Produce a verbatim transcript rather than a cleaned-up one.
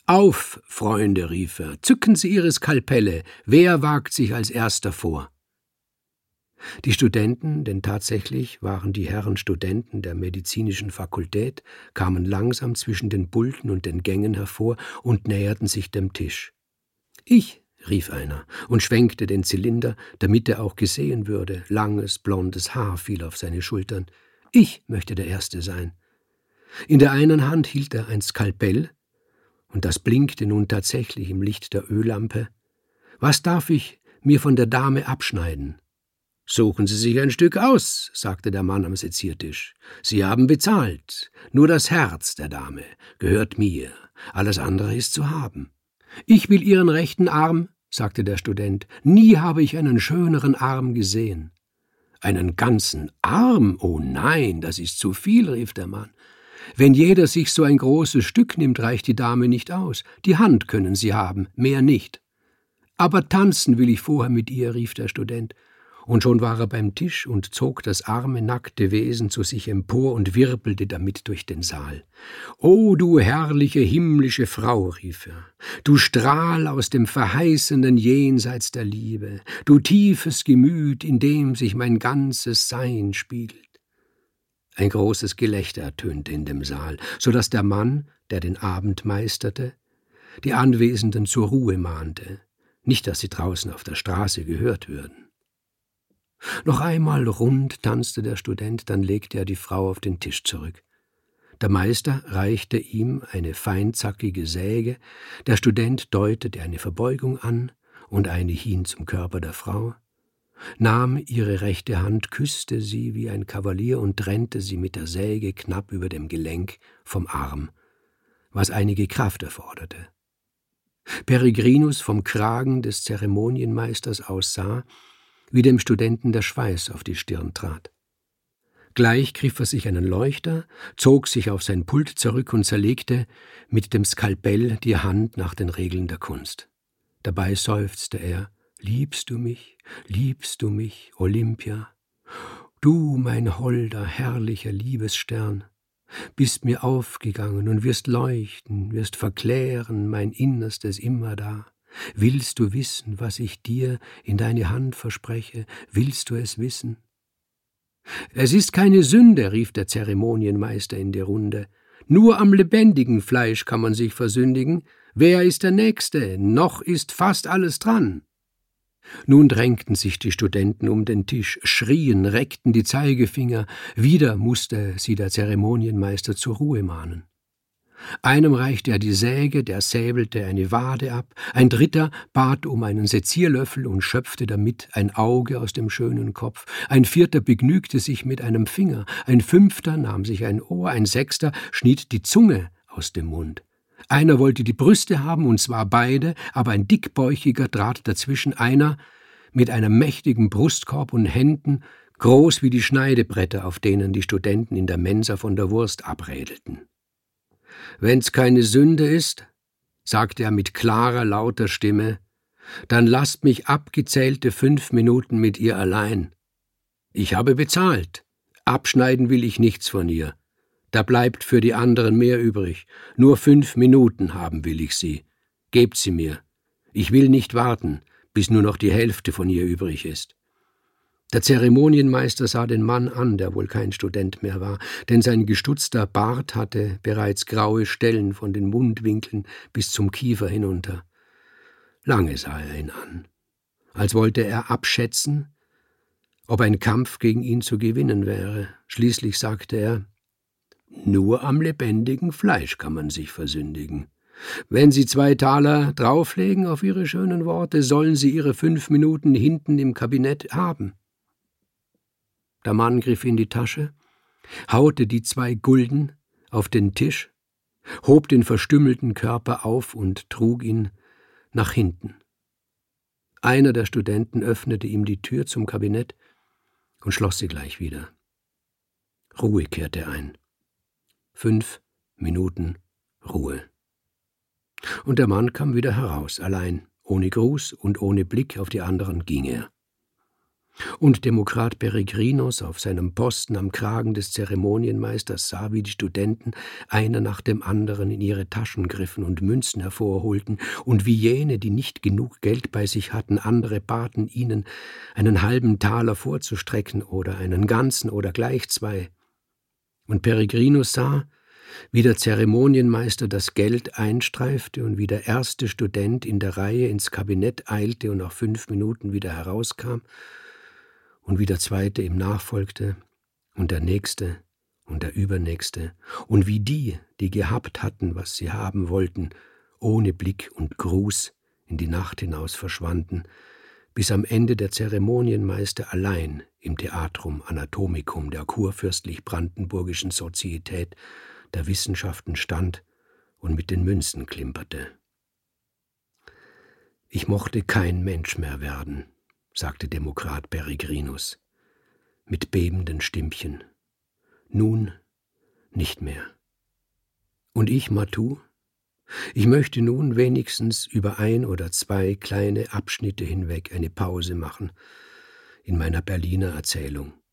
»Auf, Freunde«, rief er, »zücken Sie Ihre Skalpelle, wer wagt sich als Erster vor?« Die Studenten, denn tatsächlich waren die Herren Studenten der medizinischen Fakultät, kamen langsam zwischen den Pulten und den Gängen hervor und näherten sich dem Tisch. »Ich«, rief einer und schwenkte den Zylinder, damit er auch gesehen würde. Langes, blondes Haar fiel auf seine Schultern. »Ich möchte der Erste sein.« In der einen Hand hielt er ein Skalpell, und das blinkte nun tatsächlich im Licht der Öllampe. »Was darf ich mir von der Dame abschneiden?« »Suchen Sie sich ein Stück aus«, sagte der Mann am Seziertisch. »Sie haben bezahlt. Nur das Herz der Dame gehört mir. Alles andere ist zu haben.« »Ich will Ihren rechten Arm«, sagte der Student. »Nie habe ich einen schöneren Arm gesehen.« »Einen ganzen Arm? Oh nein, das ist zu viel«, rief der Mann. »Wenn jeder sich so ein großes Stück nimmt, reicht die Dame nicht aus. Die Hand können Sie haben, mehr nicht.« »Aber tanzen will ich vorher mit ihr«, rief der Student. Und schon war er beim Tisch und zog das arme, nackte Wesen zu sich empor und wirbelte damit durch den Saal. »O du herrliche, himmlische Frau«, rief er, »du Strahl aus dem verheißenden Jenseits der Liebe, du tiefes Gemüt, in dem sich mein ganzes Sein spiegelt.« Ein großes Gelächter ertönte in dem Saal, so dass der Mann, der den Abend meisterte, die Anwesenden zur Ruhe mahnte, nicht, dass sie draußen auf der Straße gehört würden. Noch einmal rund tanzte der Student, dann legte er die Frau auf den Tisch zurück. Der Meister reichte ihm eine feinzackige Säge, der Student deutete eine Verbeugung an und eine hin zum Körper der Frau, nahm ihre rechte Hand, küsste sie wie ein Kavalier und trennte sie mit der Säge knapp über dem Gelenk vom Arm, was einige Kraft erforderte. Peregrinus vom Kragen des Zeremonienmeisters aus sah, wie dem Studenten der Schweiß auf die Stirn trat. Gleich griff er sich einen Leuchter, zog sich auf sein Pult zurück und zerlegte mit dem Skalpell die Hand nach den Regeln der Kunst. Dabei seufzte er: »Liebst du mich, liebst du mich, Olympia? Du, mein holder, herrlicher Liebesstern, bist mir aufgegangen und wirst leuchten, wirst verklären mein Innerstes immerdar. Willst du wissen, was ich dir in deine Hand verspreche? Willst du es wissen?« »Es ist keine Sünde«, rief der Zeremonienmeister in die Runde. »Nur am lebendigen Fleisch kann man sich versündigen. Wer ist der Nächste? Noch ist fast alles dran.« Nun drängten sich die Studenten um den Tisch, schrien, reckten die Zeigefinger. Wieder musste sie der Zeremonienmeister zur Ruhe mahnen. Einem reichte er die Säge, der säbelte eine Wade ab, ein dritter bat um einen Sezierlöffel und schöpfte damit ein Auge aus dem schönen Kopf, ein vierter begnügte sich mit einem Finger, ein fünfter nahm sich ein Ohr, ein sechster schnitt die Zunge aus dem Mund. Einer wollte die Brüste haben, und zwar beide, aber ein dickbäuchiger trat dazwischen, einer mit einem mächtigen Brustkorb und Händen, groß wie die Schneidebretter, auf denen die Studenten in der Mensa von der Wurst abrädelten. »Wenn's keine Sünde ist«, sagte er mit klarer, lauter Stimme, »dann lasst mich abgezählte fünf Minuten mit ihr allein. Ich habe bezahlt. Abschneiden will ich nichts von ihr. Da bleibt für die anderen mehr übrig. Nur fünf Minuten haben will ich sie. Gebt sie mir. Ich will nicht warten, bis nur noch die Hälfte von ihr übrig ist.« Der Zeremonienmeister sah den Mann an, der wohl kein Student mehr war, denn sein gestutzter Bart hatte bereits graue Stellen von den Mundwinkeln bis zum Kiefer hinunter. Lange sah er ihn an, als wollte er abschätzen, ob ein Kampf gegen ihn zu gewinnen wäre. Schließlich sagte er: »Nur am lebendigen Fleisch kann man sich versündigen. Wenn Sie zwei Taler drauflegen auf Ihre schönen Worte, sollen Sie Ihre fünf Minuten hinten im Kabinett haben.« Der Mann griff in die Tasche, haute die zwei Gulden auf den Tisch, hob den verstümmelten Körper auf und trug ihn nach hinten. Einer der Studenten öffnete ihm die Tür zum Kabinett und schloss sie gleich wieder. Ruhe kehrte ein. Fünf Minuten Ruhe. Und der Mann kam wieder heraus, allein, ohne Gruß und ohne Blick auf die anderen ging er. Und Demokrat Peregrinus auf seinem Posten am Kragen des Zeremonienmeisters sah, wie die Studenten einer nach dem anderen in ihre Taschen griffen und Münzen hervorholten, und wie jene, die nicht genug Geld bei sich hatten, andere baten, ihnen einen halben Taler vorzustrecken oder einen ganzen oder gleich zwei. Und Peregrinus sah, wie der Zeremonienmeister das Geld einstreifte und wie der erste Student in der Reihe ins Kabinett eilte und nach fünf Minuten wieder herauskam, und wie der zweite ihm nachfolgte und der nächste und der übernächste, und wie die, die gehabt hatten, was sie haben wollten, ohne Blick und Gruß in die Nacht hinaus verschwanden, bis am Ende der Zeremonienmeister allein im Theatrum Anatomicum der kurfürstlich-brandenburgischen Sozietät der Wissenschaften stand und mit den Münzen klimperte. »Ich mochte kein Mensch mehr werden«, sagte Demokrat Peregrinus mit bebenden Stimmchen. »Nun nicht mehr. Und ich, Matou? Ich möchte nun wenigstens über ein oder zwei kleine Abschnitte hinweg eine Pause machen in meiner Berliner Erzählung.